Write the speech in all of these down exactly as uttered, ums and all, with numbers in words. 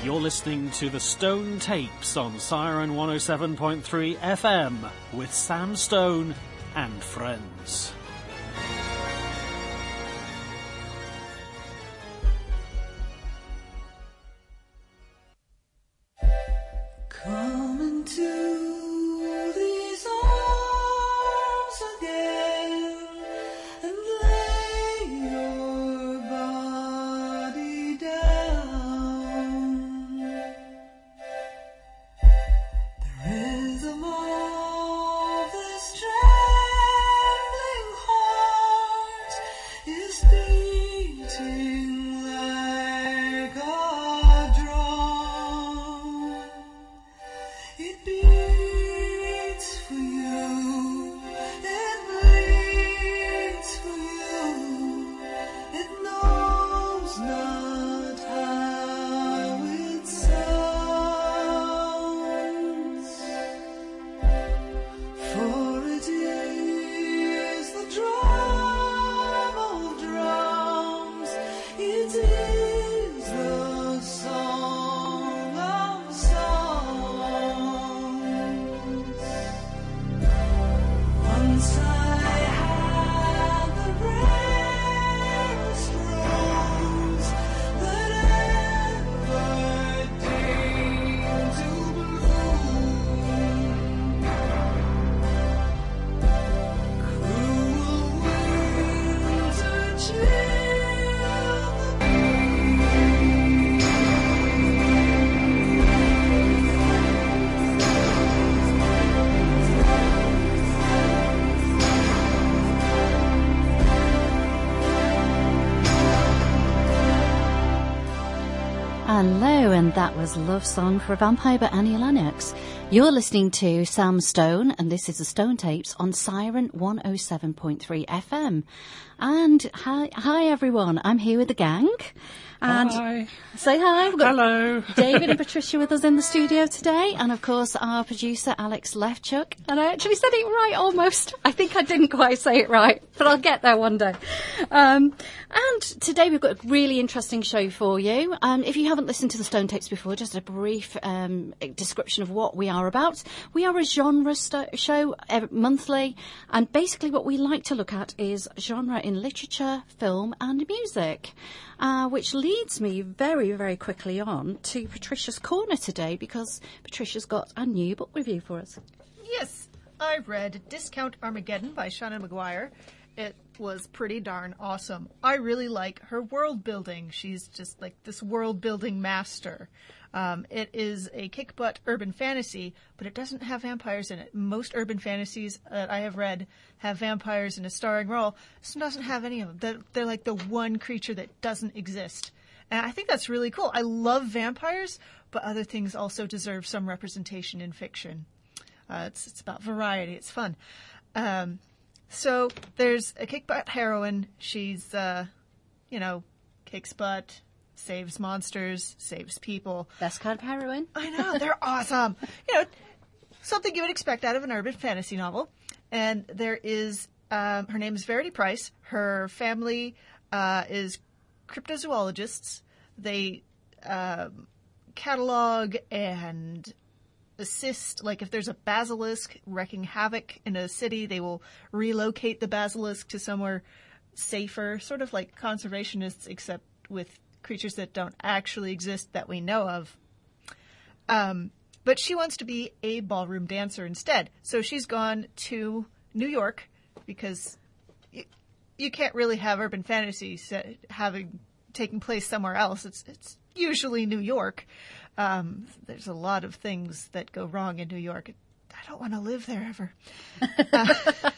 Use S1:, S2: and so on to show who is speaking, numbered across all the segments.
S1: You're listening to the Stone Tapes on Siren one oh seven point three F M with Sam Stone and friends.
S2: Come into these arms again and lay your body down. The rhythm of this trembling heart is beating like a drum. It beats for you, it bleeds for you, it knows not how it sounds, for it is the drum of drums, it is the song of songs. Once I had the rarest rose that ever deigned to bloom. Cruel winter chilled the
S3: Hello, and that was Love Song for a Vampire by Annie Lennox. You're listening to Sam Stone, and this is the Stone Tapes on Siren one oh seven point three F M. And hi, hi everyone, I'm here with the gang. And
S1: Hi.
S3: Say hi. We've got
S1: Hello.
S3: David and Patricia with us in the studio today, and of course our producer Alex Lefchuk. And I actually said it right almost. I think I didn't quite say it right, but I'll get there one day. Um, and today we've got a really interesting show for you. And if you haven't listened to the Stone Tapes before, just a brief um, description of what we are about. We are a genre st- show every, monthly, and basically what we like to look at is genre in literature, film and music. Uh, which leads me very, very quickly on to Patricia's Corner today, because Patricia's got a new book review for us.
S4: Yes, I read Discount Armageddon by Shannon McGuire. It was pretty darn awesome. I really like her world building. She's just like this world building master. Um, it is a kick-butt urban fantasy, but it doesn't have vampires in it. Most urban fantasies that I have read have vampires in a starring role. This one doesn't have any of them. They're, they're like the one creature that doesn't exist. And I think that's really cool. I love vampires, but other things also deserve some representation in fiction. Uh, it's, it's about variety. It's fun. Um, so there's a kick-butt heroine. She's, uh, you know, kicks butt, saves monsters, saves people.
S3: Best kind of heroine.
S4: I know, they're awesome. You know, something you would expect out of an urban fantasy novel. And there is, um, her name is Verity Price. Her family uh, is cryptozoologists. They um, catalog and assist, like if there's a basilisk wreaking havoc in a city, they will relocate the basilisk to somewhere safer, sort of like conservationists, except with creatures that don't actually exist that we know of. Um, but she wants to be a ballroom dancer instead. So she's gone to New York because you, you can't really have urban fantasy set, having taking place somewhere else. It's it's usually New York. Um, there's a lot of things that go wrong in New York. I don't want to live there ever. Uh,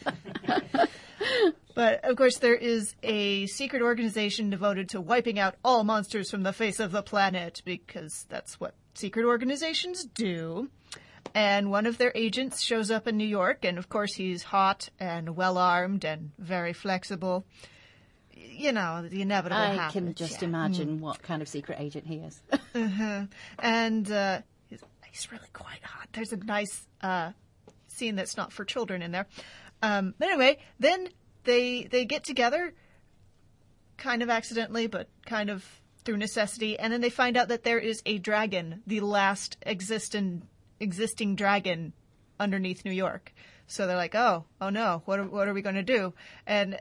S4: But, of course, there is a secret organization devoted to wiping out all monsters from the face of the planet, because that's what secret organizations do. And one of their agents shows up in New York, and, of course, he's hot and well-armed and very flexible. You know, the inevitable
S3: I
S4: happens.
S3: can just
S4: yeah.
S3: imagine mm. what kind of secret agent he is.
S4: uh-huh. And uh, he's, he's really quite hot. There's a nice uh, scene that's not for children in there. Um, but anyway, then... They they get together, kind of accidentally, but kind of through necessity, and then they find out that there is a dragon, the last existing existing dragon underneath New York. So they're like, oh, oh no, what are, what are we going to do? And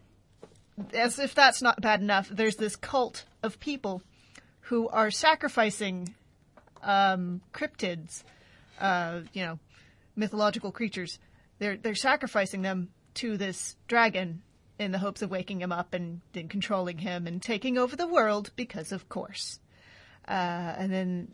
S4: as if that's not bad enough, there's this cult of people who are sacrificing um, cryptids, uh, you know, mythological creatures. They're they're sacrificing them to this dragon in the hopes of waking him up and then controlling him and taking over the world, because of course. Uh, and then,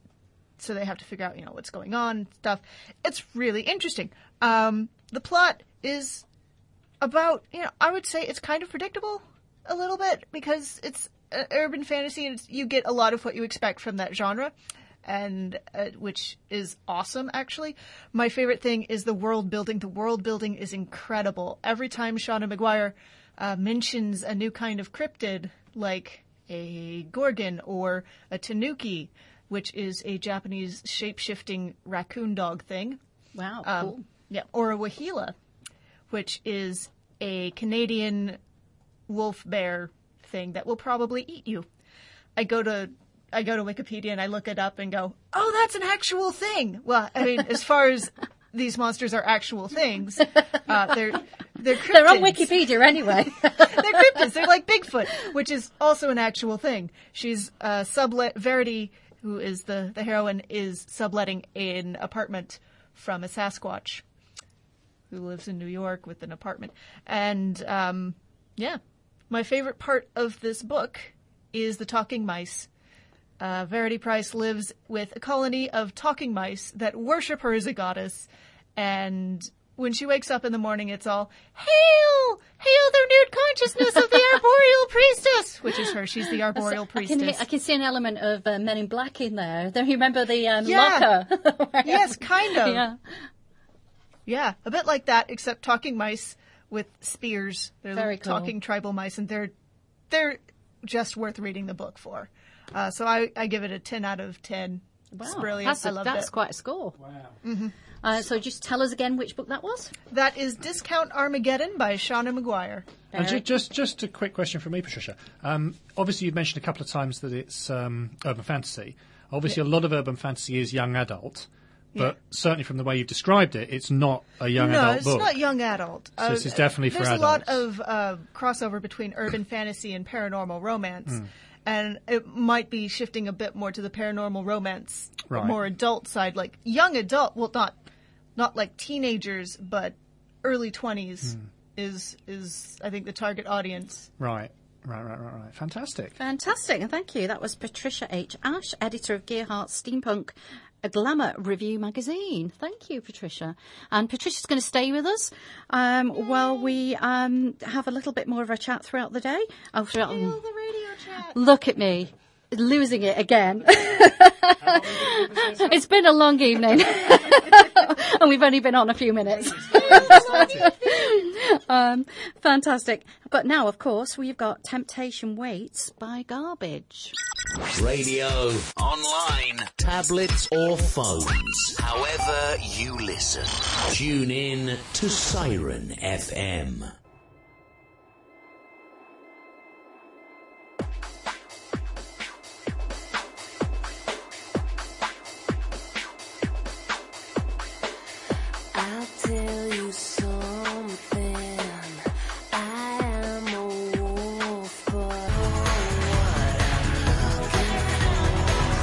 S4: so they have to figure out, you know, what's going on and stuff. It's really interesting. Um, the plot is about, you know, I would say it's kind of predictable a little bit, because it's uh, urban fantasy and it's, you get a lot of what you expect from that genre. And uh, which is awesome, actually. My favorite thing is the world building. The world building is incredible. Every time Shauna Maguire uh, mentions a new kind of cryptid, like a Gorgon or a Tanuki, which is a Japanese shape-shifting raccoon dog thing.
S3: Wow,
S4: Um,
S3: cool.
S4: Yeah, or a Wahila, which is a Canadian wolf bear thing that will probably eat you. I go to I go to Wikipedia and I look it up and go, oh, that's an actual thing. Well, I mean, as far as these monsters are actual things, uh, they're they're cryptids.
S3: They're on Wikipedia anyway.
S4: They're cryptids. They're like Bigfoot, which is also an actual thing. She's uh, sublet Verity, who is the the heroine, is subletting an apartment from a Sasquatch who lives in New York with an apartment. And um, yeah, my favorite part of this book is the talking mice. Uh, Verity Price lives with a colony of talking mice that worship her as a goddess, and when she wakes up in the morning, it's all, hail! Hail the renewed consciousness of the arboreal priestess! Which is her. She's the arboreal
S3: I
S4: priestess.
S3: can, hear, I can see an element of uh, Men in Black in there. Don't you remember the um,
S4: Yeah.
S3: locker?
S4: Yes, kind of.
S3: Yeah.
S4: Yeah, a bit like that, except talking mice with spears. They're
S3: Very
S4: little
S3: cool.
S4: talking tribal mice, and they're they're just worth reading the book for. Uh, so I, I give it a ten out of ten. It's
S3: Wow,
S4: brilliant.
S3: That's, a-
S4: I loved
S3: that's
S4: it.
S3: quite a score.
S1: Wow.
S3: Uh, so just tell us again which book that was.
S4: That is Discount Armageddon by Shauna Maguire.
S5: And ju-
S3: Very-
S5: just, just a quick question from me, Patricia. Um, obviously, you've mentioned a couple of times that it's um, urban fantasy. Obviously, a lot of urban fantasy is young adult, but
S4: Yeah.
S5: certainly from the way you've described it, it's not a young
S4: no,
S5: adult
S4: it's
S5: book.
S4: not young adult.
S5: So this is definitely for
S4: There's a lot
S5: adults.
S4: of uh, crossover between urban fantasy and paranormal romance.
S5: Hmm.
S4: And it might be shifting a bit more to the paranormal romance,
S5: Right.
S4: more adult side, like young adult. Well, not not like teenagers, but early twenties
S5: Hmm.
S4: is is I think the target audience.
S5: Right, right, right, right, right. Fantastic.
S3: Fantastic, and thank you. That was Patricia H. Ash, editor of Gearhart's Steampunk, a Glamour Review magazine. Thank you, Patricia. And Patricia's going to stay with us um, while we um, have a little bit more of a chat throughout the day. Oh, throughout,
S4: the radio chat.
S3: look at me, losing it again. It's been a long evening, and we've only been on a few minutes. um, fantastic. But now, of course, we've got Temptation Waits by Garbage.
S6: Radio, online, tablets or phones. However you listen. Tune in to Siren F M.
S2: I'll tell you something. I am a wolf, but what I'm looking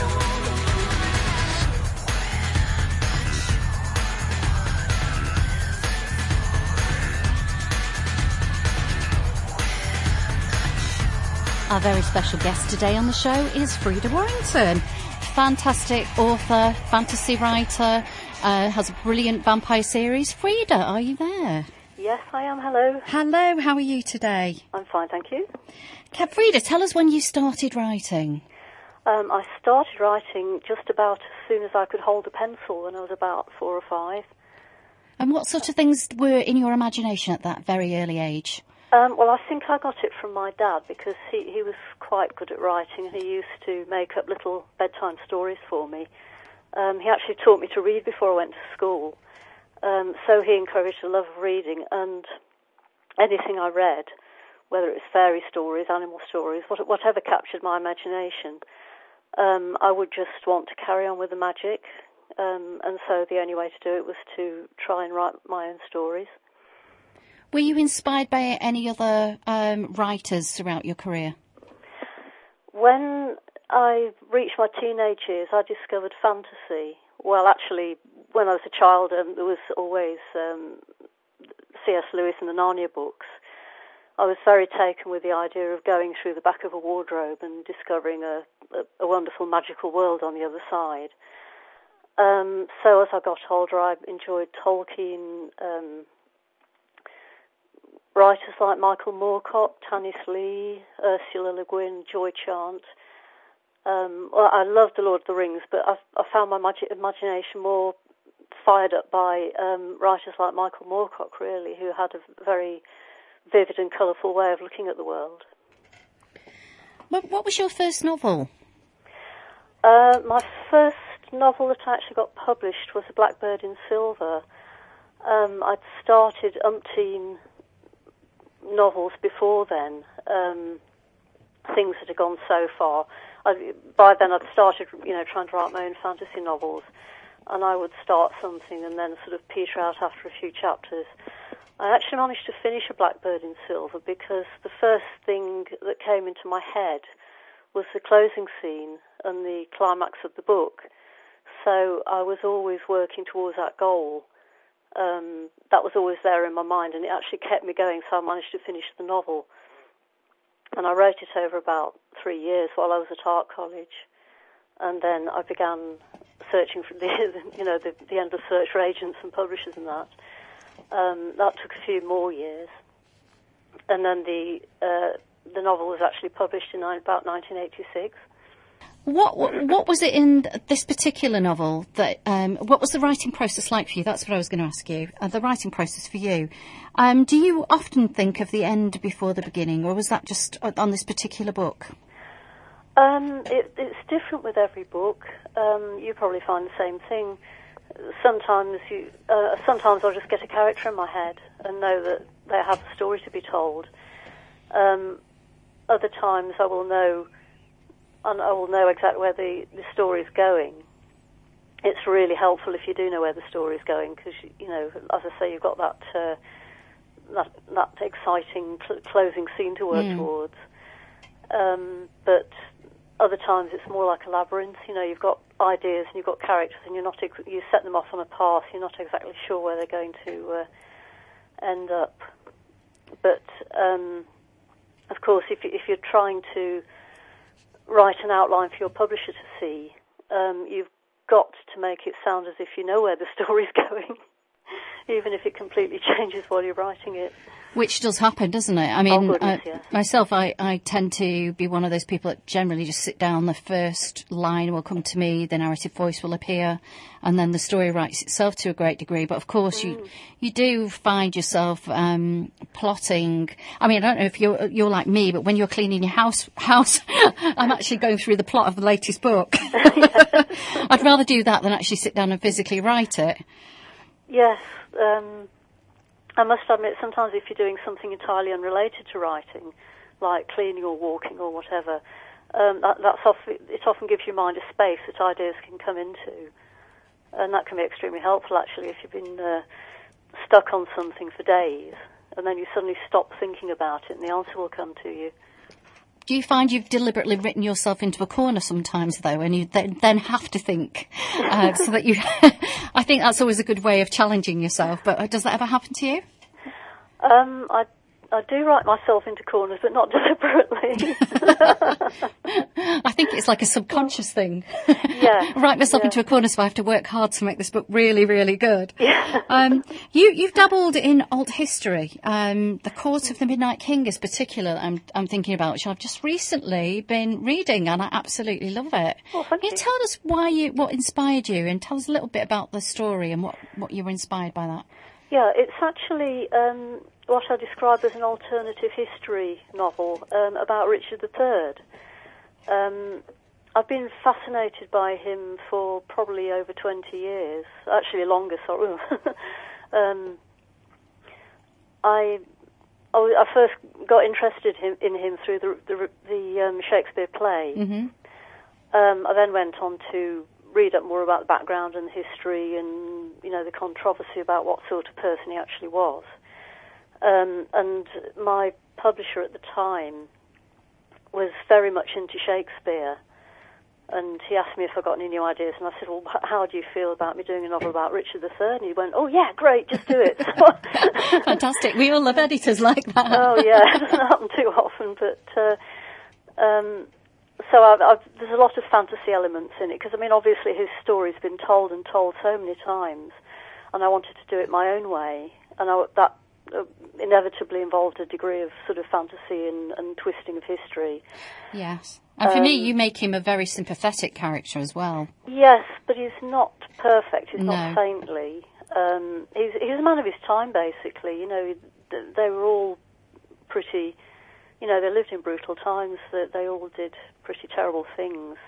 S3: Our very special guest today on the show is Frida Warrington. Fantastic author, fantasy writer, uh, has a brilliant vampire series. Frida, are you there?
S7: Yes, I am. Hello.
S3: Hello, how are you today?
S7: I'm fine, thank you.
S3: Ca- Frida, tell us when you started writing.
S7: Um, I started writing just about as soon as I could hold a pencil when I was about four or five.
S3: And what sort of things were in your imagination at that very early age?
S7: Um, well, I think I got it from my dad because he, he was quite good at writing and he used to make up little bedtime stories for me. Um, he actually taught me to read before I went to school. Um, so he encouraged a love of reading, and anything I read whether it's fairy stories, animal stories, what, whatever captured my imagination. Um, I would just want to carry on with the magic, um, and so the only way to do it was to try and write my own stories.
S3: Were you inspired by any other um, writers throughout your career?
S7: When I reached my teenage years, I discovered fantasy. Well, actually, when I was a child, um, there was always um, C S Lewis and the Narnia books. I was very taken with the idea of going through the back of a wardrobe and discovering a, a, a wonderful magical world on the other side. Um, so as I got older, I enjoyed Tolkien, um, writers like Michael Moorcock, Tanis Lee, Ursula Le Guin, Joy Chant. Um, well, I loved The Lord of the Rings, but I, I found my magi- imagination more fired up by um, writers like Michael Moorcock, really, who had a very vivid and colourful way of looking at the world.
S3: What, what was your first novel?
S7: Uh, my first novel that I actually got published was A Blackbird in Silver. Um, I'd started umpteen novels before then, um, things that had gone so far. I, by then I'd started, you know, trying to write my own fantasy novels, and I would start something and then sort of peter out after a few chapters. I actually managed to finish A Blackbird in Silver because the first thing that came into my head was the closing scene and the climax of the book. So I was always working towards that goal. Um, that was always there in my mind, and it actually kept me going, so I managed to finish the novel. And I wrote it over about three years while I was at art college. And then I began searching for the, you know, the, the endless search for agents and publishers and that. Um, that took a few more years, and then the uh, the novel was actually published in about nineteen eighty-six.
S3: What, what what was it in this particular novel that? Um, what was the writing process like for you? That's what I was going to ask you. Uh, the writing process for you. Um, do you often think of the end before the beginning, or was that just on this particular book?
S7: Um, it, it's different with every book. Um, you probably find the same thing. Sometimes you, uh, sometimes I'll just get a character in my head and know that they have a story to be told. Um, other times I will know, and I will know exactly where the, the story is going. It's really helpful if you do know where the story is going, because, you know, as I say, you've got that uh, that, that exciting cl- closing scene to work
S3: Mm.
S7: towards. Um, but other times it's more like a labyrinth. You know, you've got ideas and you've got characters, and you're not ex- you set them off on a path. You're not exactly sure where they're going to uh, end up. But um, of course, if you, if you're trying to write an outline for your publisher to see, um, you've got to make it sound as if you know where the story's going, even if it completely changes while you're writing it.
S3: Which does happen, doesn't it? I mean,
S7: Oh, goodness,
S3: uh,
S7: yeah.
S3: myself, I, I tend to be one of those people that generally just sit down, the first line will come to me, the narrative voice will appear, and then the story writes itself to a great degree. But of course,
S7: Mm.
S3: you you do find yourself um, plotting. I mean, I don't know if you're you're like me, but when you're cleaning your house, house, I'm actually going through the plot of the latest book. I'd rather do that than actually sit down and physically write it.
S7: Yes. Um, I must admit, sometimes if you're doing something entirely unrelated to writing, like cleaning or walking or whatever, um, that, that's off, it often gives your mind a space that ideas can come into. And that can be extremely helpful, actually, if you've been uh, stuck on something for days, and then you suddenly stop thinking about it and the answer will come to you.
S3: Do you find you've deliberately written yourself into a corner sometimes, though, and you th- then have to think, uh, so that you... I think that's always a good way of challenging yourself, but uh, does that ever happen to you?
S7: Um, I, I do write myself into corners, but not deliberately.
S3: I think it's like a subconscious thing.
S7: Yeah.
S3: Write myself
S7: yeah.
S3: into a corner so I have to work hard to make this book really, really good.
S7: Yeah.
S3: Um, you, you've dabbled in alt history. Um, the Court of the Midnight King is particular I'm, I'm thinking about, which I've just recently been reading, and I absolutely love it.
S7: Oh, thank
S3: Can you
S7: you.
S3: tell us why you, what inspired you, and tell us a little bit about the story and what, what you were inspired by that?
S7: Yeah, it's actually um, what I describe as an alternative history novel um, about Richard the Third. Um, I've been fascinated by him for probably over twenty years, actually longer, sorry. um, I I, w- I first got interested in, in him through the the, the um, Shakespeare play.
S3: Mm-hmm.
S7: Um, I then went on to read up more about the background and history, and you know the controversy about what sort of person he actually was. Um, and my publisher at the time was very much into Shakespeare, and he asked me if I got any new ideas, and I said, well, h- how do you feel about me doing a novel about Richard the Third? And he went, oh yeah, great, just do it.
S3: Fantastic. We all love editors like that.
S7: Oh yeah, it doesn't happen too often, but uh, um, so I've, I've, there's a lot of fantasy elements in it, because I mean obviously his story's been told and told so many times, and I wanted to do it my own way, and I, that uh, inevitably involved a degree of sort of fantasy and, and twisting of history.
S3: Yes. And for
S7: Um,
S3: me, you make him a very sympathetic character as well.
S7: Yes, but he's not perfect. He's
S3: No.
S7: not saintly. Um, he's he's a man of his time, basically. You know, th- they were all pretty. You know, they lived in brutal times. They, they all did pretty terrible things.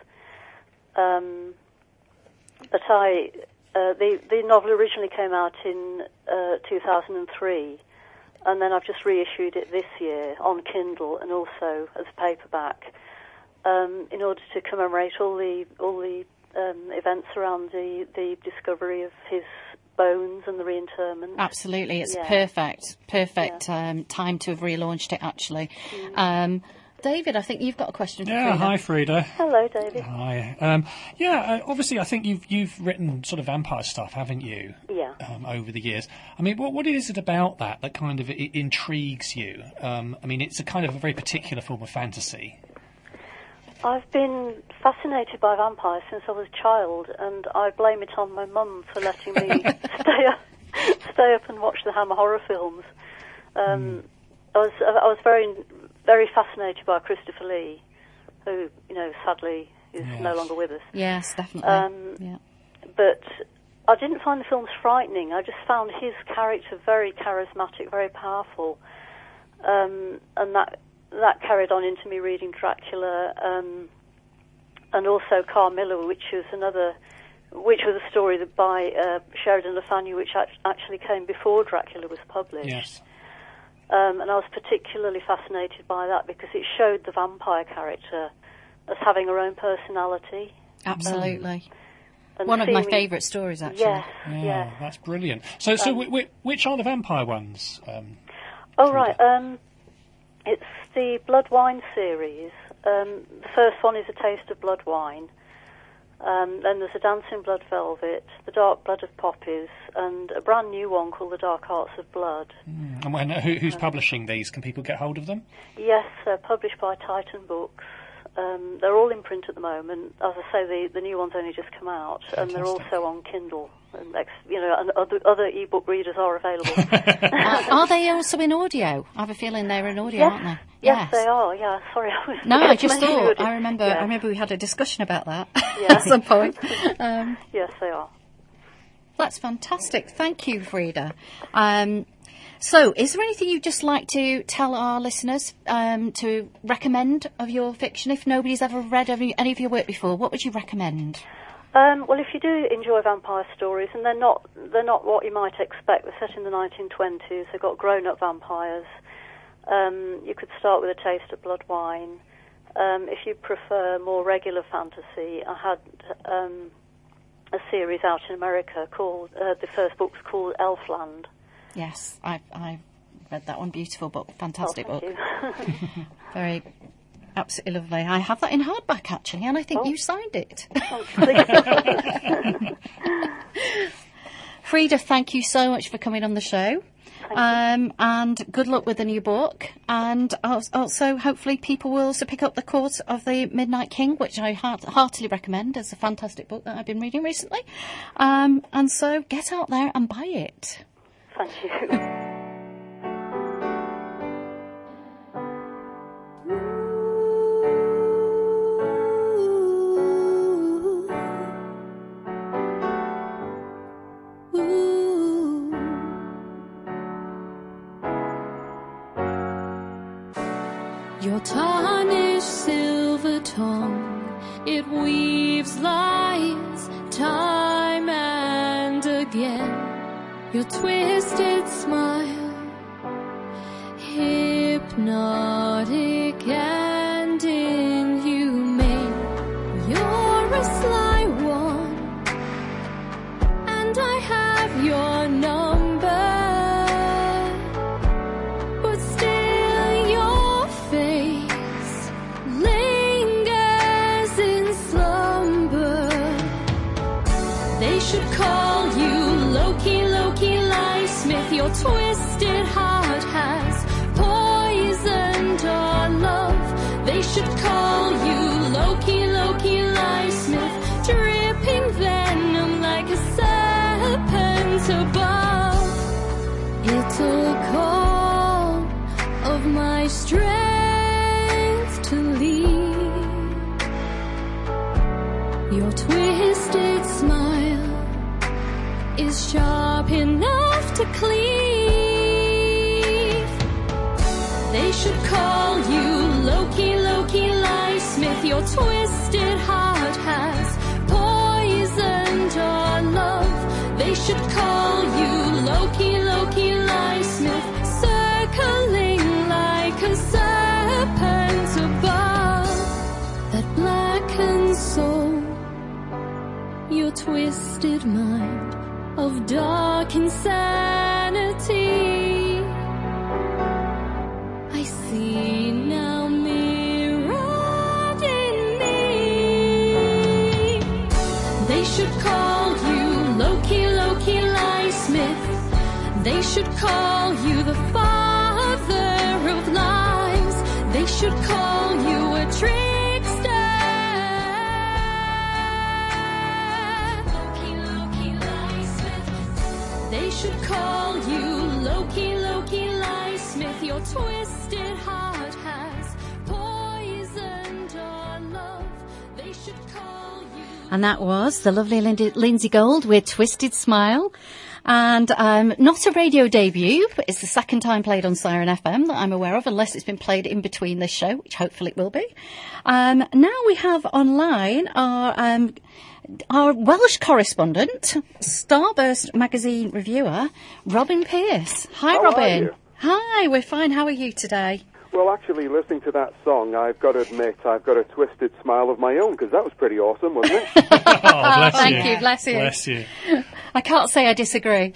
S7: Um, but I, uh, the the novel originally came out in uh, two thousand three, and then I've just reissued it this year on Kindle and also as a paperback. Um, in order to commemorate all the all the um, events around the, the discovery of his bones and the reinterment.
S3: Absolutely, it's
S7: Yeah.
S3: perfect, perfect um, time to have relaunched it, actually. Um, David, I think you've got a question for
S5: Yeah,
S3: Frida.
S5: hi, Frida.
S7: Hello, David.
S5: Hi. Um, yeah, uh, obviously, I think you've you've written sort of vampire stuff, haven't you?
S7: Yeah.
S5: Um, over the years. I mean, what what is it about that that kind of I- intrigues you? Um, I mean, it's a kind of a very particular form of fantasy.
S7: I've been fascinated by vampires since I was a child, and I blame it on my mum for letting me stay up, stay up and watch the Hammer horror films. Um, I was I was very very fascinated by Christopher Lee, who you know sadly is
S5: Yes.
S7: no longer with us.
S3: Yes, definitely.
S7: Um,
S3: yeah.
S7: But I didn't find the films frightening. I just found his character very charismatic, very powerful, um, and that that carried on into me reading Dracula, um, and also Carmilla, which was another, which was a story that by uh, Sheridan Le Fanu, which act- actually came before Dracula was published.
S5: Yes.
S7: Um, and I was particularly fascinated by that because it showed the vampire character as having her own personality.
S3: Absolutely.
S7: And
S3: One of my
S7: seeming-
S3: favourite stories, actually.
S7: Yes,
S5: Yeah,
S7: yes.
S5: that's brilliant. So, so whi whi which are the vampire ones? Um,
S7: Oh, right. Um, it's the Blood Wine series. Um, the first one is A Taste of Blood Wine. Um, then there's A Dance in Blood Velvet, The Dark Blood of Poppies, and a brand new one called The Dark Arts of Blood.
S5: and when, who, who's publishing these? Can people get hold of them?
S7: Yes, they're published by Titan Books. Um, they're all in print at the moment. As I say, the, the new one's only just come out, and they're
S5: Fantastic.
S7: also on Kindle. And ex- you know, and other, other e-book readers are available.
S3: Uh, are they also in audio? I have a feeling they're in audio,
S7: yes,
S3: aren't they?
S7: yes, they are. Yeah, sorry, I was.
S3: No, I just
S7: mentioning
S3: thought.
S7: audio.
S3: I remember.
S7: Yeah.
S3: I remember we had a discussion about that
S7: Yeah.
S3: at some point. Um,
S7: Yes, they are.
S3: that's fantastic. Thank you, Frida. Um, so, is there anything you'd just like to tell our listeners um, to recommend of your fiction? If nobody's ever read any, any of your work before, what would you recommend?
S7: Um, well, if you do enjoy vampire stories, and they're not they're not what you might expect. They're set in the nineteen twenties. They've got grown-up vampires. Um, you could start with A Taste of Blood Wine. Um, if you prefer more regular fantasy, I had um, a series out in America called uh, the first book's called Elfland.
S3: Yes, I I read that one. Beautiful book, fantastic
S7: Oh,
S3: book.
S7: thank you.
S3: Very, absolutely lovely. I have that in hardback actually, and I think
S7: Oh.
S3: you signed it.
S7: Oh,
S3: Frida, thank you so much for coming on the show. Um, and good luck with the new book. And als- also, hopefully, people will also pick up The Court of the Midnight King, which I heart- heartily recommend as a fantastic book that I've been reading recently. Um, and so, get out there and buy it.
S7: Thank you.
S2: Your tarnished silver tongue, it weaves lies time and again. Your twisted smile, hypnotic and inhumane. You're a sly one, and I have your number, but still your face lingers in slumber. They should call you Loki, Loki, Lie-Smith. Your twisted heart has poisoned our love. They should call you Loki, Loki, Lie-Smith. Dripping venom like a serpent above. It took all of my strength to leave. Your twisted smile is sharp enough to cleave. They should call you Loki, Loki, Lie-Smith. Your twisted heart has poisoned our love. They should call you Loki, Loki, Lie-Smith. Circling like a serpent above. That blackened soul, your twisted mind of dark insanity. I see now mirrored in me. They should call you Loki, Loki, Lie-Smith. They should call you the father of lies. They should call you a trickster. Loki, Loki, Lie-Smith. They should call you Loki, Loki, Lie-Smith. Your twisted heart has poisoned our love. They should call you.
S3: And that was the lovely Lindy, Lindsay Gold with Twisted Smile. And um, not a radio debut, but it's the second time played on Siren F M that I'm aware of, unless it's been played in between this show, which hopefully it will be. Um, now we have online our um, our Welsh correspondent, Starburst magazine reviewer, Robin Pierce. Hi,
S8: How
S3: Robin.
S8: are you?
S3: Hi, we're fine. How are you today?
S8: Well, actually, listening to that song, I've got to admit I've got a twisted smile of my own, because that was pretty awesome, wasn't it?
S5: Oh, bless
S3: Thank
S5: you.
S3: you, bless you.
S5: Bless you.
S3: I can't say I disagree.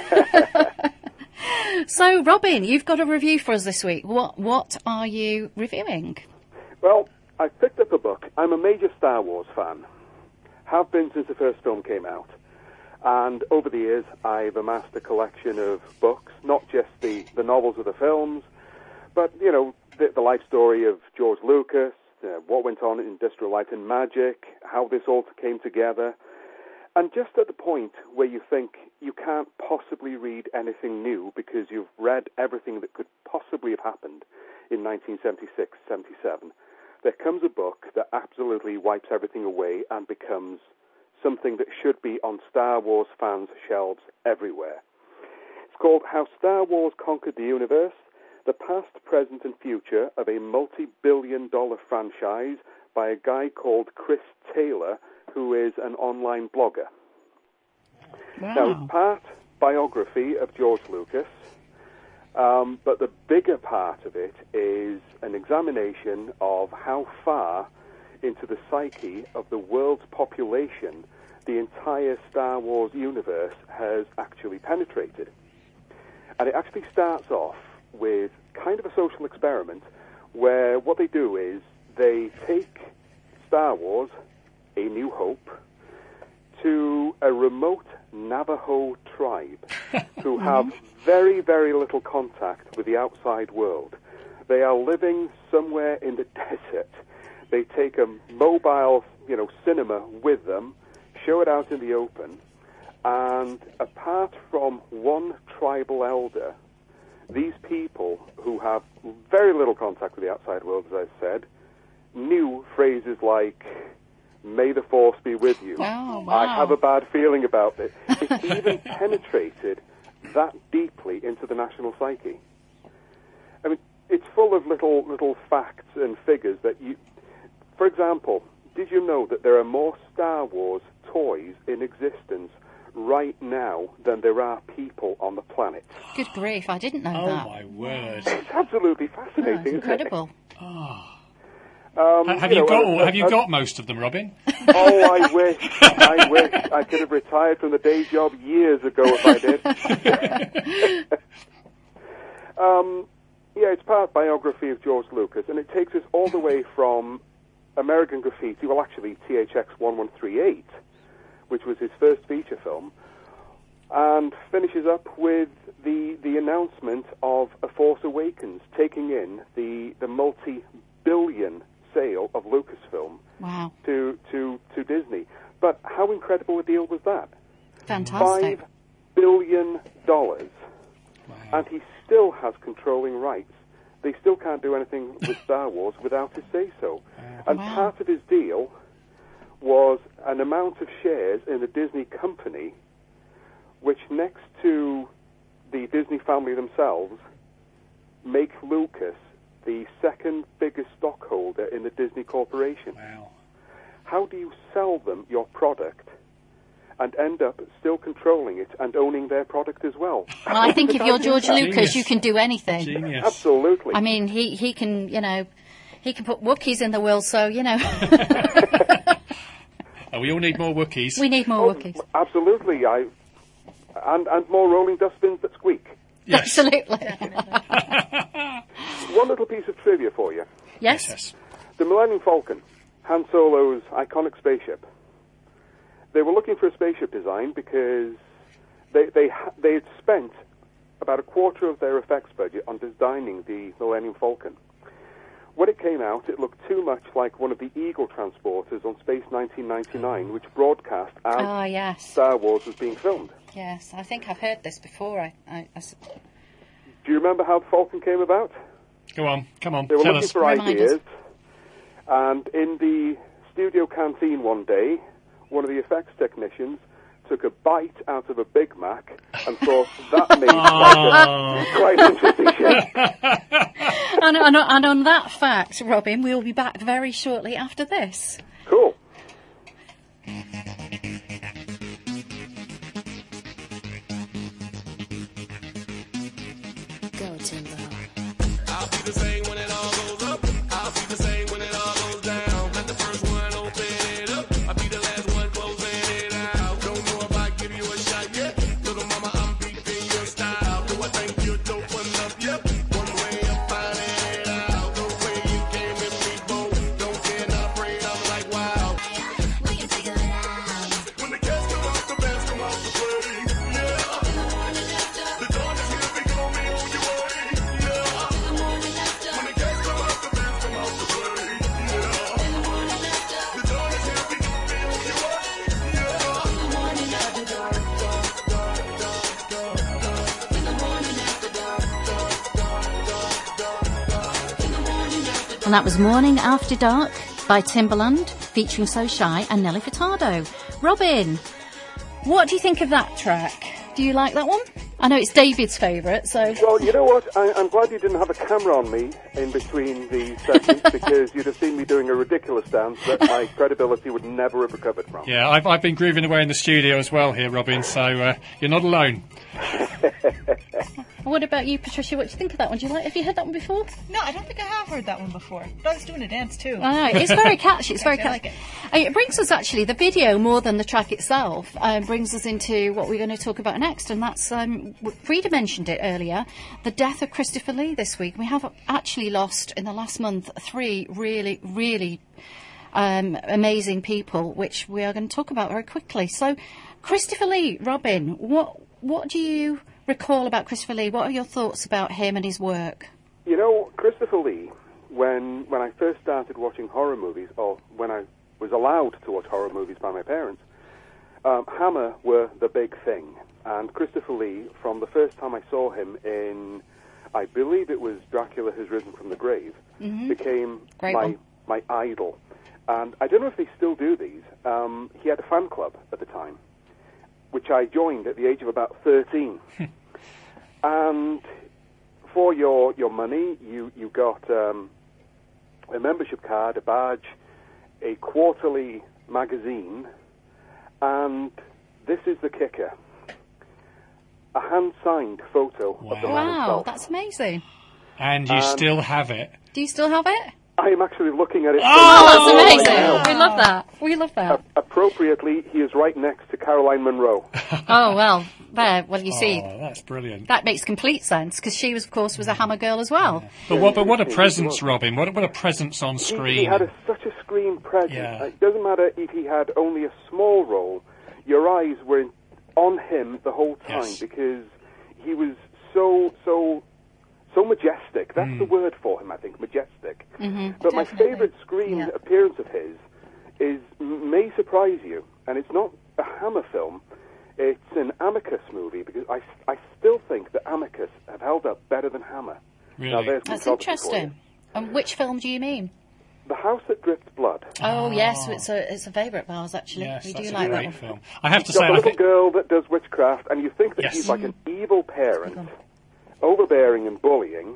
S3: So, Robin, you've got a review for us this week. What What are you reviewing?
S8: Well, I picked up a book. I'm a major Star Wars fan. Have been since the first film came out. And over the years, I've amassed a collection of books, not just the, the novels of the films, but, you know, the, the life story of George Lucas, uh, what went on in Industrial Light and Magic, how this all came together. And just at the point where you think you can't possibly read anything new because you've read everything that could possibly have happened in nineteen seventy-six, seventy-seven, there comes a book that absolutely wipes everything away and becomes something that should be on Star Wars fans' shelves everywhere. It's called How Star Wars Conquered the Universe, the past, present and future of a multi-billion dollar franchise by a guy called Chris Taylor, who is an online blogger.
S3: Wow.
S8: Now, it's part biography of George Lucas, um, but the bigger part of it is an examination of how far into the psyche of the world's population the entire Star Wars universe has actually penetrated. And it actually starts off with kind of a social experiment where what they do is they take Star Wars, A New Hope, to a remote Navajo tribe who have very, very little contact with the outside world. They are living somewhere in the desert. They take a mobile, you know, cinema with them, show it out in the open, and apart from one tribal elder, these people who have very little contact with the outside world, as I said, knew phrases like, "May the Force be with you."
S3: Oh, wow.
S8: I have a bad feeling about this. It even penetrated that deeply into the national psyche. I mean, it's full of little little facts and figures that you... For example, did you know that there are more Star Wars toys in existence right now than there are people on the planet.
S3: Good grief, I didn't know
S5: Oh,
S3: that.
S5: my word.
S8: It's absolutely
S3: Oh,
S8: fascinating,
S3: it's
S8: isn't
S3: incredible.
S8: it? Um,
S5: Ha- have
S8: you
S5: you,
S8: know,
S5: got?
S8: and-
S5: all, have you
S8: and-
S5: got most of them, Robin?
S8: Oh, I wish, I wish I could have retired from the day job years ago if I did. um, yeah, it's part biography of George Lucas, and it takes us all the way from American Graffiti, well, actually T H X eleven thirty-eight, which was his first feature film, and finishes up with the the announcement of A Force Awakens, taking in the the multi-billion sale of Lucasfilm
S3: Wow.
S8: to to to Disney. But how incredible a deal was that?
S3: Fantastic.
S8: Five billion dollars,
S5: Wow.
S8: and he still has controlling rights. They still can't do anything with Star Wars without his say-so. And
S3: Wow.
S8: part of his deal was an amount of shares in the Disney company, which next to the Disney family themselves, make Lucas the second biggest stockholder in the Disney Corporation.
S5: Wow.
S8: How do you sell them your product and end up still controlling it and owning their product as well?
S3: Well, I think if you're George
S5: Genius.
S3: Lucas, you can do anything.
S5: Genius.
S8: Absolutely.
S3: I mean, he, he can, you know, he can put Wookiees in the will, so, you know,
S5: Oh, we all need more Wookiees.
S3: we need more Wookiees.
S8: Absolutely. I and and more rolling dustbins that squeak.
S5: Yes.
S3: Absolutely.
S8: One little piece of trivia for you.
S3: Yes?
S5: Yes.
S8: The Millennium Falcon, Han Solo's iconic spaceship. They were looking for a spaceship design because they they ha- they had spent about a quarter of their effects budget on designing the Millennium Falcon. When it came out, it looked too much like one of the Eagle transporters on Space nineteen ninety-nine, which broadcast as
S3: Oh, yes.
S8: Star Wars was being filmed.
S3: Yes, I think I've heard this before. I, I, I s-
S8: Do you remember how the Falcon came about?
S5: Go on. Come on.
S8: They were
S5: Tell
S8: looking
S5: us.
S8: for
S3: Remind
S8: ideas,
S3: us.
S8: and in the studio canteen one day, one of the effects technicians took a bite out of a Big Mac and thought that made quite, a, quite an interesting shape.
S3: and, and, and on that fact, Robin, we will be back very shortly after this.
S8: Cool.
S2: Go, Timbo.
S9: I'll be the same when it all goes up. I'll be the same when it all goes down. Let the first one open it up. I'll be the last one closing it out. Don't know if I give you a shot yet. Little mama, I'm beating your style. Do I think you're dope enough? Yep. One way of finding it out. The way you came in me, both. Don't care, not afraid. I'm like, wow.
S2: We can figure it out.
S9: When the cats come out, the bands come out to play. Yeah.
S2: In the morning after.
S9: The dawn is here, we gon' be on your way. Yeah.
S2: In the morning after.
S9: When the cats come out, the bands come out to play. Yeah.
S2: In the morning after.
S9: The dawn is here, we gon' be on your way. Yeah.
S2: In the morning after dark. In the morning after dark. In the morning after dark.
S3: And that was Morning After Dark by Timbaland, featuring So Shy and Nelly Furtado. Robin, what do you think of that track? Do you like that one? I know it's David's favourite, so...
S8: Well, you know what? I, I'm glad you didn't have a camera on me in between the segments because you'd have seen me doing a ridiculous dance that my credibility would never have recovered from.
S5: Yeah, I've, I've been grooving away in the studio as well here, Robin, so uh, you're not alone.
S3: What about you, Patricia? What do you think of that one? Do you like? Have you heard that one before?
S4: No, I don't think I have heard that one before. But I was doing a dance too.
S3: I know, it's very catchy. It's very
S4: I like
S3: catchy.
S4: it.
S3: Uh, It brings us actually, the video more than the track itself, um, brings us into what we're going to talk about next, and that's, um, Frida mentioned it earlier, the death of Christopher Lee this week. We have actually lost, in the last month, three really, really um, amazing people, which we are going to talk about very quickly. So, Christopher Lee, Robin, what what do you recall about Christopher Lee? What are your thoughts about him and his work?
S8: You know, Christopher Lee, when when I first started watching horror movies, or when I was allowed to watch horror movies by my parents, um, Hammer were the big thing. And Christopher Lee, from the first time I saw him in, I believe it was Dracula Has Risen from the Grave,
S3: Mm-hmm.
S8: became
S3: Great
S8: my
S3: one.
S8: my idol. And I don't know if they still do these. Um, he had a fan club at the time, which I joined at the age of about thirteen. And for your, your money, you, you got um, a membership card, a badge, a quarterly magazine, and this is the kicker. A hand-signed photo
S5: Wow.
S8: of the man
S3: Wow,
S8: himself.
S3: that's amazing.
S5: And you
S8: Um,
S5: still have it.
S3: Do you still have it?
S8: I am actually looking at it.
S3: Oh, that's amazing.
S8: now.
S3: We love that. We love that.
S8: A- appropriately, he is right next to Caroline Munro.
S3: Oh, well, there. Well, you see,
S5: Oh, that's brilliant.
S3: that makes complete sense, because she, was, of course, was a Hammer girl as well.
S5: But what, but what a
S8: Yeah,
S5: presence,
S8: he was.
S5: Robin. What a, what a presence on
S8: He,
S5: screen.
S8: he had a, such a screen presence.
S5: Yeah.
S8: Uh, It doesn't matter if he had only a small role. Your eyes were in, on him the whole time
S5: Yes.
S8: because he was so so so majestic. That's the word for him, I think, majestic. But my
S3: Definitely.
S8: favourite screen
S3: Yeah.
S8: appearance of his is may surprise you, and it's not a Hammer film. It's an Amicus movie because I, I still think that Amicus have held up better than Hammer. Now,
S5: Really?
S8: there's
S3: That's
S8: controversy for
S3: interesting. And which film do you mean?
S8: you. The House That Drips Blood.
S3: Oh, yes, it's a it's a favourite of ours, actually.
S5: Yes,
S3: we
S5: that's
S3: do
S5: a
S3: like that
S5: great
S3: one.
S5: film. I have to
S8: You've
S5: say,
S8: got a
S5: I
S8: little
S5: think,
S8: girl that does witchcraft, and you think that
S5: Yes.
S8: he's like an evil parent, overbearing and bullying,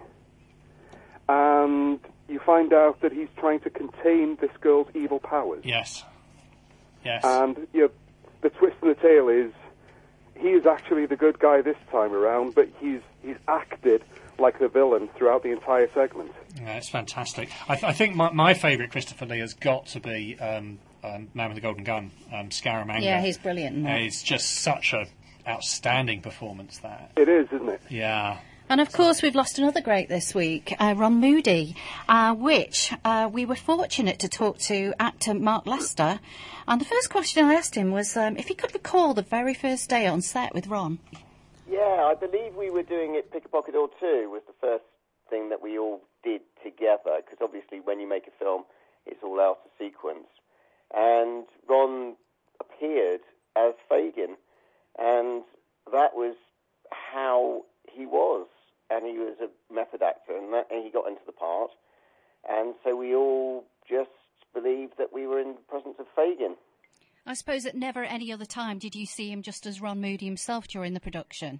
S8: and you find out that he's trying to contain this girl's evil powers.
S5: yes. Yes.
S8: And you know, the twist in the tale is he is actually the good guy this time around, but he's he's acted like the villain throughout the entire segment.
S5: Yeah, it's fantastic. I, th- I think my, my favourite Christopher Lee has got to be um, um, Man with the Golden Gun, um, Scaramanga.
S3: Yeah, he's brilliant in that.
S5: Uh, It's just such a outstanding performance, that.
S8: It is, isn't it?
S5: Yeah.
S3: And of course, we've lost another great this week, uh, Ron Moody, uh, which uh, we were fortunate to talk to actor Mark Lester. And the first question I asked him was um, if he could recall the very first day on set with Ron.
S10: Yeah, I believe we were doing it Pick a Pocket or Two was the first thing that we all did together, because obviously when you make a film, it's all out of sequence. And Ron appeared as Fagin, and that was how he was. And he was a method actor, and, that, and he got into the part. And so we all just believed that we were in the presence of Fagin.
S3: I suppose at never at any other time did you see him just as Ron Moody himself during the production.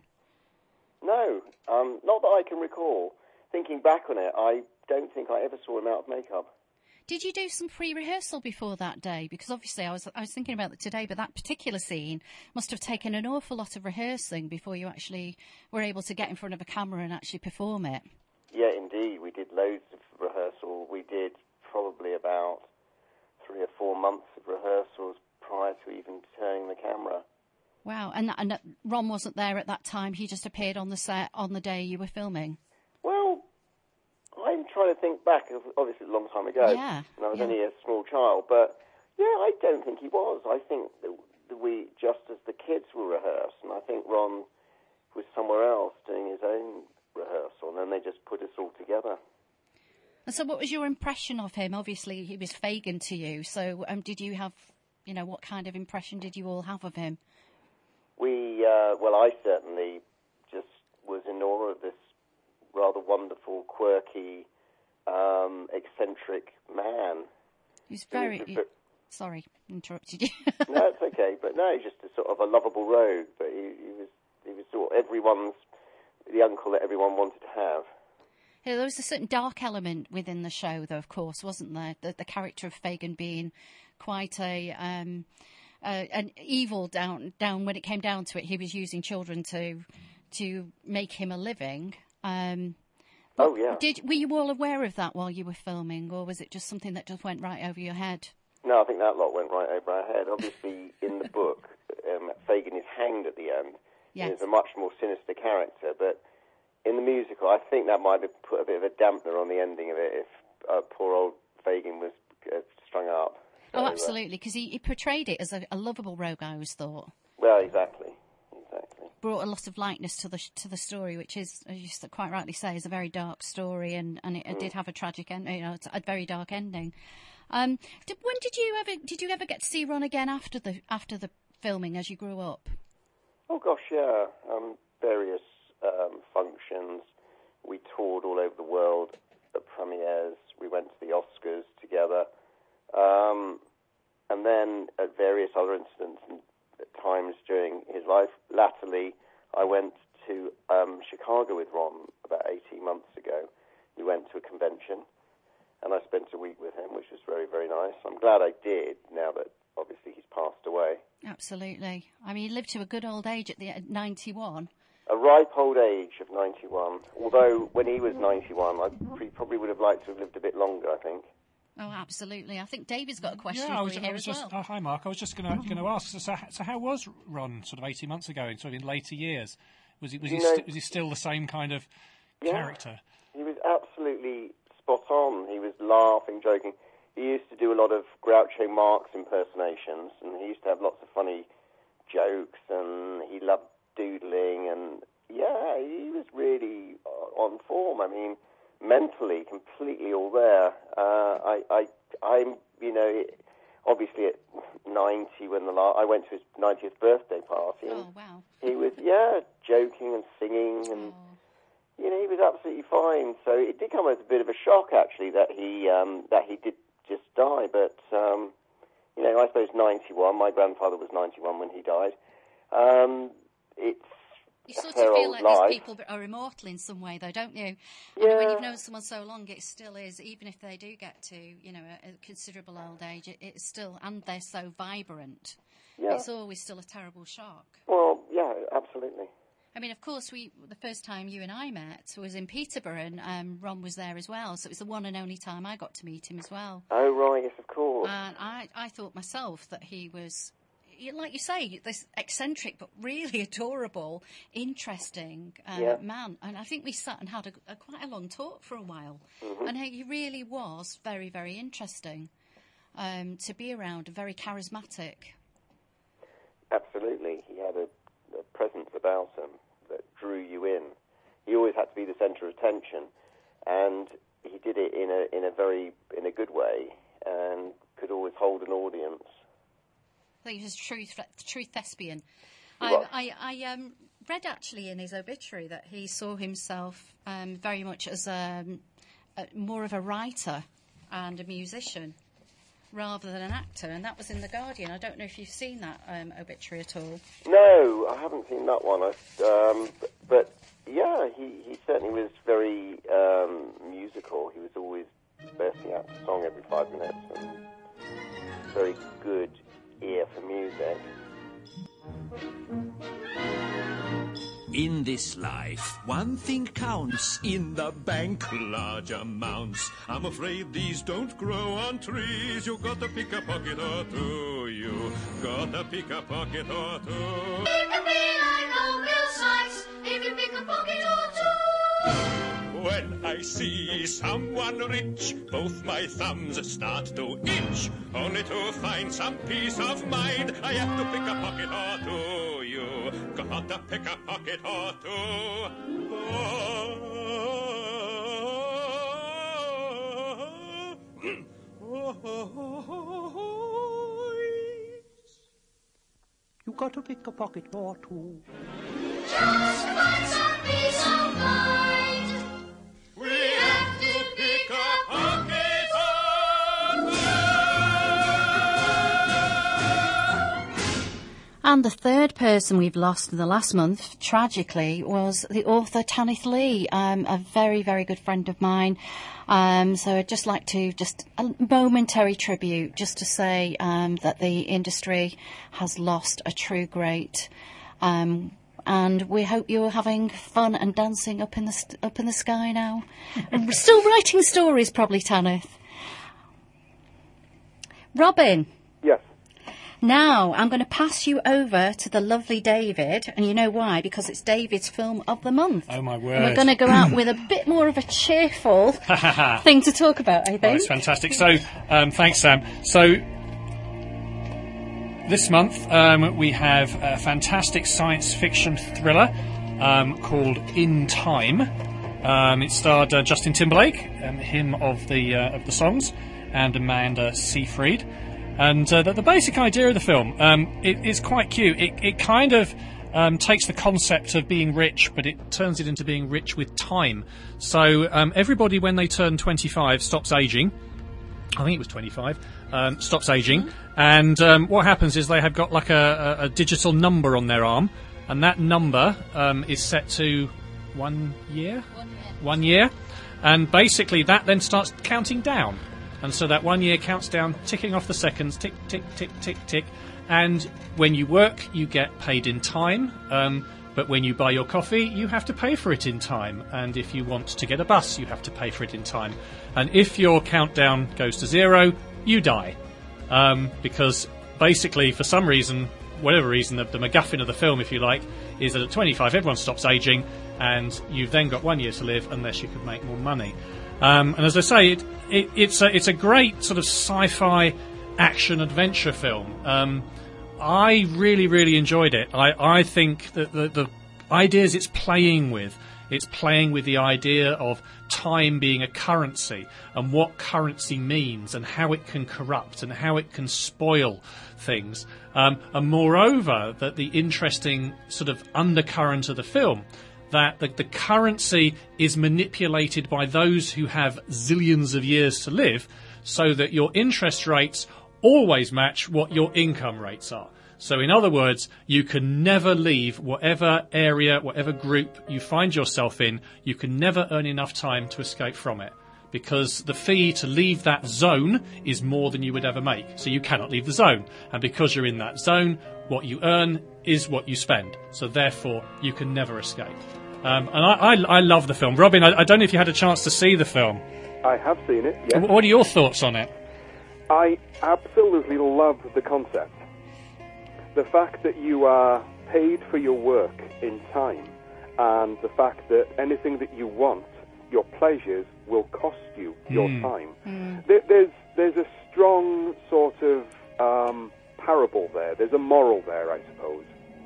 S10: No, um, not that I can recall. Thinking back on it, I don't think I ever saw him out of makeup.
S3: Did you do some pre-rehearsal before that day? Because obviously I was I was thinking about that today, but that particular scene must have taken an awful lot of rehearsing before you actually were able to get in front of a camera and actually perform it.
S10: Yeah, indeed. We did loads of rehearsal. We did probably about three or four months of rehearsals prior to even turning the camera.
S3: Wow, and, and uh, Ron wasn't there at that time. He just appeared on the set on the day you were filming.
S10: Well, I'm trying to think back, obviously a long time ago,
S3: Yeah,
S10: and I was
S3: yeah.
S10: only a small child, but yeah, I don't think he was. I think that that we, just as the kids were rehearsed, and I think Ron was somewhere else doing his own rehearsal, and then they just put us all together.
S3: And so what was your impression of him? Obviously he was Fagin to you, so um, did you have, you know, what kind of impression did you all have of him?
S10: We, uh, well, I certainly just was in awe of this rather wonderful, quirky, um, eccentric man.
S3: He was
S10: He was
S3: very...
S10: a bit-
S3: Sorry, interrupted you.
S10: No, it's okay, but no, he's just a sort of a lovable rogue. But he, he was, he was sort of everyone's, the uncle that everyone wanted to have.
S3: Yeah, there was a certain dark element within the show, though, of course, wasn't there? The, the character of Fagin being quite a um, uh, an evil down down when it came down to it. He was using children to to make him a living. Um,
S10: Oh yeah.
S3: did were you all aware of that while you were filming, or was it just something that just went right over your head?
S10: No, I think that lot went right over our head. Obviously, in the book, um, Fagin is hanged at the end.
S3: Yes.
S10: He's a much more sinister character, but in the musical, I think that might have put a bit of a dampener on the ending of it if uh, poor old Fagin was uh, strung up. So,
S3: Oh,
S10: uh,
S3: absolutely, because he, he portrayed it as a, a lovable rogue, I always thought.
S10: well, exactly. Exactly.
S3: Brought a lot of lightness to the to the story, which is, as you s- quite rightly say, is a very dark story, and, and it, it did have a tragic end, you know, it's a very dark ending. Um, did, when did you ever did you ever get to see Ron again after the after the filming as you grew up?
S10: Oh, gosh, yeah. Um, various um, functions. We toured all over the world at premieres. We went to the Oscars together. Um, and then at various other incidents and at times during his life, latterly, I went to um, Chicago with Ron about eighteen months ago. We went to a convention, and I spent a week with him, which was very, very nice. I'm glad I did, now that obviously he's passed away.
S3: Absolutely. I mean, he lived to a good old age at the at ninety-one.
S10: A ripe old age of ninety-one. Although when he was ninety-one, I pre- probably would have liked to have lived a bit longer, I think.
S3: Oh, absolutely. I think David's got a question
S5: Yeah, I
S3: for
S5: was,
S3: you
S5: I
S3: here
S5: was
S3: as
S5: just.
S3: well.
S5: Oh, hi, Mark. I was just going to going to ask. So, so, so, how was Ron sort of eighteen months ago, sort of in later years? Was he was he
S10: You know-
S5: st- was he still the same kind of
S10: Yeah.
S5: character?
S10: He was absolutely spot on. He was laughing, joking. He used to do a lot of Groucho Marx impersonations, and he used to have lots of funny jokes, and he loved doodling, and yeah, he was really uh, on form. I mean, mentally, completely all there. Uh, I, I, I'm, you know, obviously at ninety, when the la- I went to his ninetieth birthday party, and
S3: Oh, wow.
S10: he was, yeah, joking and singing, and you know, he was absolutely fine. So it did come as a bit of a shock, actually, that he um, that he did just die. But um, you know, I suppose ninety-one. My grandfather was ninety-one when he died. Um, it's
S3: You sort
S10: their
S3: of feel
S10: old
S3: like
S10: life.
S3: these people are immortal in some way, though, don't you? I mean, when you've known someone so long, it still is, even if they do get to, you know, a, a considerable old age, it, it's still, and they're so vibrant,
S10: Yeah.
S3: it's always still a terrible shock.
S10: Well, yeah, absolutely.
S3: I mean, of course, we the first time you and I met was in Peterborough, and um, Ron was there as well, so it was the one and only time I got to meet him as well.
S10: Oh, right, yes, of course.
S3: And I, I thought myself that he was, like you say, this eccentric but really adorable, interesting um,
S10: Yeah.
S3: man. And I think we sat and had a, a quite a long talk for a while.
S10: Mhm.
S3: And he really was very, very interesting um, to be around, very charismatic.
S10: Absolutely. He had a, a presence about him that drew you in. He always had to be the centre of attention, and he did it in a in a very in a good way, and could always hold an audience.
S3: I think he was a true, th- true thespian.
S10: He
S3: I,
S10: was.
S3: I, I um, read actually in his obituary that he saw himself um, very much as um, a, more of a writer and a musician rather than an actor, and that was in The Guardian. I don't know if you've seen that um, obituary at all.
S10: No, I haven't seen that one. I, um, but, but yeah, he, he certainly was very um, musical. He was always bursting out a song every five minutes, and very good ear for music.
S11: In this life, one thing counts. In the bank, large amounts. I'm afraid these don't grow on trees. You gotta pick a pocket or two. You gotta pick a pocket or two.
S2: You can be like old Bill Sikes if you pick a pocket or two.
S11: When I see someone rich, both my thumbs start to itch. Only to find some peace of mind, I have to pick a pocket or two. You gotta pick a pocket or two.
S12: You gotta pick a pocket or two.
S2: Just to find some peace of mind.
S11: We have to pick a pocket or two.
S3: And the third person we've lost in the last month, tragically, was the author Tanith Lee, um, a very, very good friend of mine. Um, so I'd just like to just a momentary tribute, just to say um, that the industry has lost a true great. Um, and we hope you're having fun and dancing up in the st- up in the sky now, and we're still writing stories, probably, Tanith. Robin.
S8: Yes.
S3: Now, I'm going to pass you over to the lovely David, and you know why? Because it's David's film of the month.
S5: Oh, my word.
S3: And we're going to go out with a bit more of a cheerful thing to talk about, I think.
S5: Oh, it's fantastic. So, um, thanks, Sam. So, this month um, we have a fantastic science fiction thriller um, called In Time. Um, it starred uh, Justin Timberlake, um, him of the uh, of the songs, and Amanda Seyfried. And uh, the, the basic idea of the film um, it is quite cute. It, it kind of um, takes the concept of being rich, but it turns it into being rich with time. So um, everybody, when they turn twenty-five, stops aging. I think it was twenty-five. Um, stops aging, mm-hmm. and um, what happens is they have got like a, a, a digital number on their arm, and that number um, is set to one year. One year. One year, and basically that then starts counting down. And so that one year counts down, ticking off the seconds, tick, tick, tick, tick, tick. And when you work, you get paid in time. Um, but when you buy your coffee, you have to pay for it in time. And if you want to get a bus, you have to pay for it in time. And if your countdown goes to zero, you die. Um, because basically, for some reason, whatever reason, the, the MacGuffin of the film, if you like, is that at twenty-five, everyone stops aging, and you've then got one year to live unless you could make more money. Um, and as I say, it, it, it's a it's a great sort of sci-fi action adventure film. Um, I really, really enjoyed it. I, I think that the, the ideas it's playing with, it's playing with the idea of time being a currency and what currency means and how it can corrupt and how it can spoil things. Um, and moreover, that the interesting sort of undercurrent of the film, that the, the currency is manipulated by those who have zillions of years to live, so that your interest rates always match what your income rates are. So in other words, you can never leave whatever area, whatever group you find yourself in, you can never earn enough time to escape from it. Because the fee to leave that zone is more than you would ever make. So you cannot leave the zone. And because you're in that zone, what you earn is what you spend. So therefore, you can never escape. Um, and I, I, I love the film. Robin, I, I don't know if you had a chance to see the film.
S8: I have seen it, yes.
S5: What are your thoughts on it?
S8: I absolutely love the concept. The fact that you are paid for your work in time, and the fact that anything that you want, your pleasures, will cost you your
S5: Mm.
S8: time.
S5: Mm.
S8: There, there's there's a strong sort of um, parable there. There's a moral there, I suppose.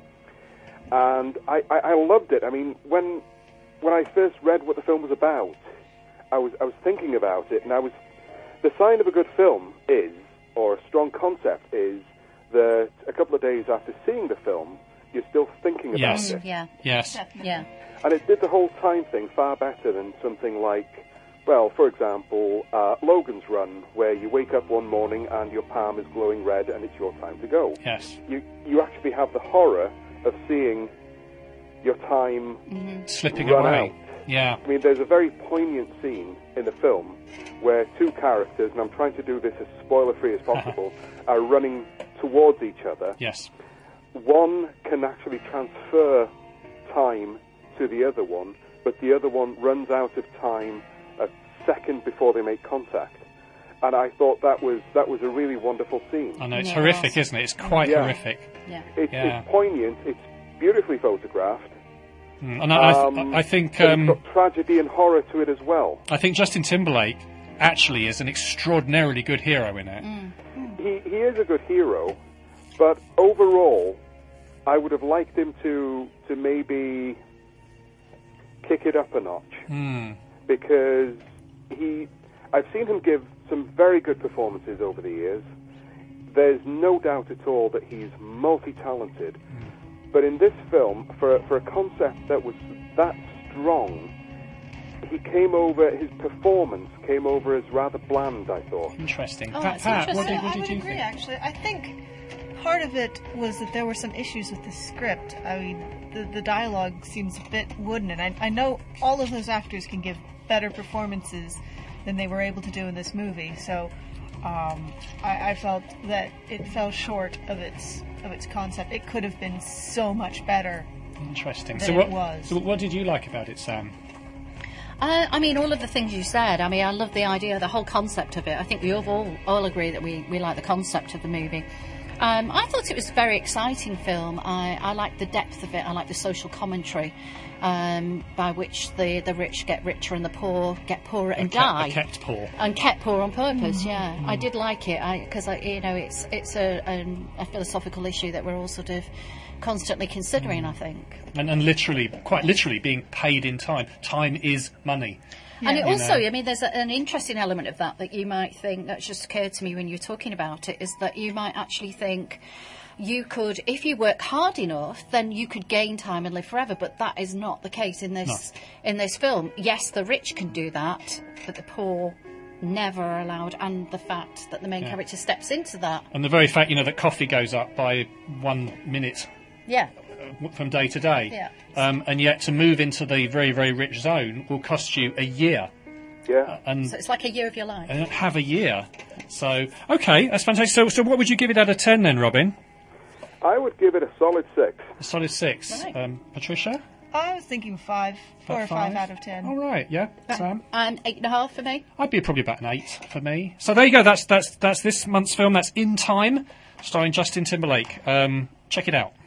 S8: And I, I, I loved it. I mean, when when I first read what the film was about, I was I was thinking about it, and I was the sign of a good film is, or a strong concept is, that a couple of days after seeing the film, you're still thinking about
S5: Yes.
S8: it.
S3: Yeah.
S5: Yes.
S3: Yeah.
S8: And it did the whole time thing far better than something like, well, for example, uh, Logan's Run, where you wake up one morning and your palm is glowing red and it's your time to go.
S5: Yes.
S8: You you actually have the horror of seeing your time
S5: Slipping
S8: run
S5: away.
S8: out.
S5: Yeah.
S8: I mean, there's a very poignant scene in the film where two characters, and I'm trying to do this as spoiler-free as possible, are running towards each other.
S5: Yes.
S8: One can actually transfer time to the other one, but the other one runs out of time a second before they make contact. And I thought that was that was a really wonderful scene.
S5: I know, it's horrific, isn't it? It's quite
S8: Yeah.
S5: horrific.
S3: Yeah.
S8: It's,
S5: Yeah.
S8: it's poignant, it's beautifully photographed.
S5: Mm. And I, I, th-
S8: Um,
S5: I think
S8: but
S5: um,
S8: it's got tragedy and horror to it as well.
S5: I think Justin Timberlake actually is an extraordinarily good hero in it.
S8: He he is a good hero, but overall, I would have liked him to to maybe kick it up a notch,
S5: Mm.
S8: because he I've seen him give some very good performances over the years. There's no doubt at all that he's multi-talented, but in this film, for for a concept that was that strong, he came over, his performance came over as rather bland, I thought.
S5: Interesting.
S13: Oh,
S5: Pat,
S13: that's
S5: Pat, what
S13: interesting.
S5: did, what
S13: I
S5: did
S13: would
S5: you
S13: agree,
S5: think?
S13: actually. I think part of it was that there were some issues with the script. I mean, the, the dialogue seems a bit wooden, and I, I know all of those actors can give better performances than they were able to do in this movie. So um, I, I felt that it fell short of its of its concept. It could have been so much better.
S5: Interesting.
S13: than
S5: So what,
S13: it was.
S5: so what did you like about it, Sam?
S3: Uh, I mean, all of the things you said. I mean, I love the idea, the whole concept of it. I think we all all agree that we, we like the concept of the movie. Um, I thought it was a very exciting film. I, I liked the depth of it. I liked the social commentary, um, by which the, the rich get richer and the poor get poorer and
S5: Are kept-
S3: die.
S5: are kept poor.
S3: And kept poor on purpose.
S13: Mm-hmm.
S3: Yeah,
S5: Mm.
S3: I did like it because I, you know, it's it's a, an, a philosophical issue that we're all sort of constantly considering. I think.
S5: And, and literally, quite literally, being paid in time. Time is money.
S3: And it
S5: You
S3: also,
S5: know.
S3: I mean, there's a, an interesting element of that that you might think, that's just occurred to me when you were talking about it, is that you might actually think you could, if you work hard enough, then you could gain time and live forever. But that is not the case in this in this film. Yes, the rich can do that, but the poor never are allowed. And the fact that the main
S5: Yeah.
S3: character steps into that.
S5: And the very fact, you know, that coffee goes up by one minute
S3: Yeah.
S5: uh, from day to day.
S3: Yeah.
S5: Um, and yet to move into the very, very rich zone will cost you a year.
S8: Yeah.
S5: And
S3: So it's like a year of your life.
S5: uh, have a year. So, okay, that's fantastic. So, so what would you give it out of ten then, Robin?
S8: I would give it a solid six.
S5: A solid six.
S3: Right.
S5: Um, Patricia?
S13: I was thinking five, four
S5: About
S13: or five
S5: five?
S13: out of ten.
S5: All right, yeah. Sam?
S3: And eight and a half for me.
S5: I'd be probably about an eight for me. So there you go. That's that's that's this month's film. That's In Time, starring Justin Timberlake. Um, check it out.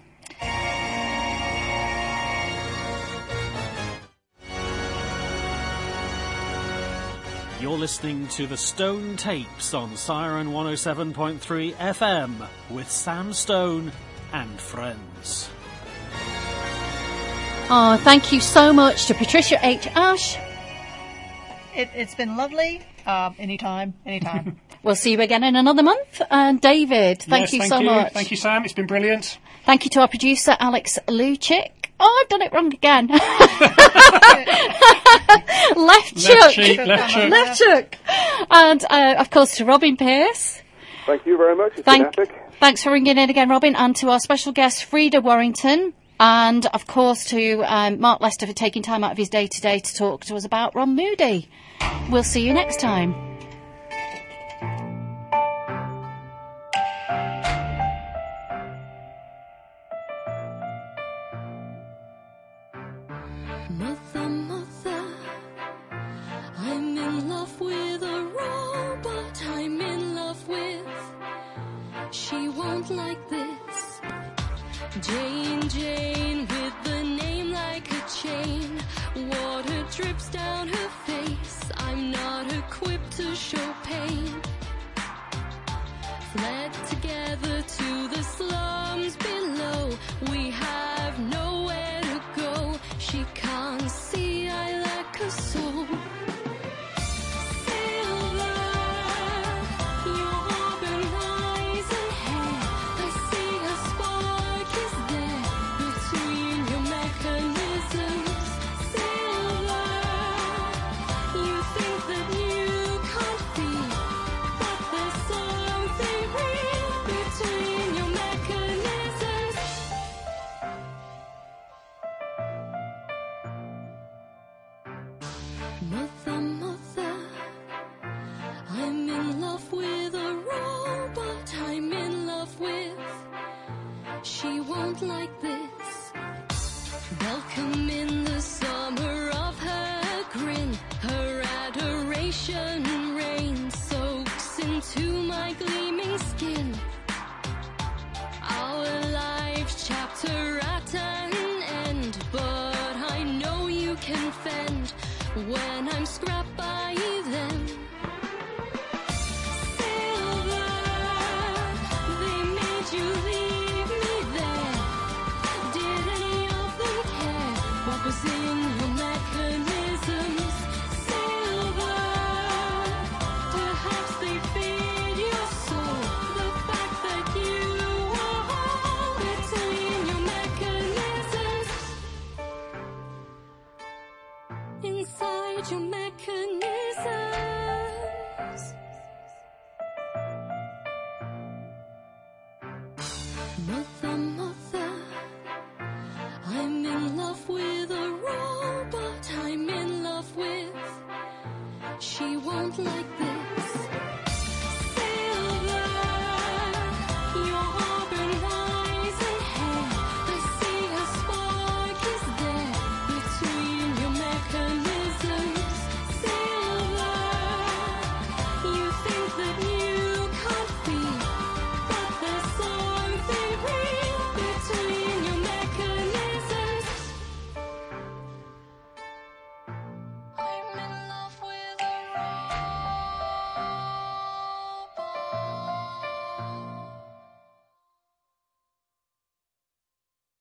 S1: You're listening to the Stone Tapes on Siren one oh seven point three F M with Sam Stone and friends.
S3: Oh, thank you so much to Patricia H. Ash.
S13: It, it's been lovely. Um, anytime, anytime.
S3: We'll see you again in another month. And David, thank
S5: yes,
S3: you
S5: thank
S3: so
S5: you.
S3: much.
S5: Thank you, Sam. It's been brilliant.
S3: Thank you to our producer, Alex Luchik. Oh, I've done it wrong again. Left Chuck.
S5: cheek, left Chuck.
S3: Left Chuck. And, uh, of course, to Robin Pierce.
S8: Thank you very much. It's
S3: Thank,
S8: been epic.
S3: thanks for ringing in again, Robin. And to our special guest, Frida Warrington. And, of course, to um, Mark Lester for taking time out of his day today to talk to us about Ron Moody. We'll see you next time.
S2: Mother, mother, I'm in love with a robot I'm in love with. She won't like this. Jane, Jane, with the name like a chain. Water drips down her face. I'm not equipped to show pain. Fled together to the slums below. We have nowhere to go. She can't see I lack a soul. Silver, your auburn eyes and hair. I see a spark is there between your mechanisms. Silver, you think that you can't feel, but there's something real between your mechanisms. Mother, mother, I'm in love with a robot I'm in love with. She won't like this. Welcome in the summer of her grin. Her adoration rain soaks into my gleaming skin. Our life's chapter at an end, but I know you can fend when I'm scrapped by them. Silver, they made you leave me there. Did any of them care what was in your mechanisms? Silver, perhaps they feed your soul. The fact that you are between your mechanisms. Inside your mechanisms. Mother, mother, I'm in love with a robot I'm in love with. She won't like this.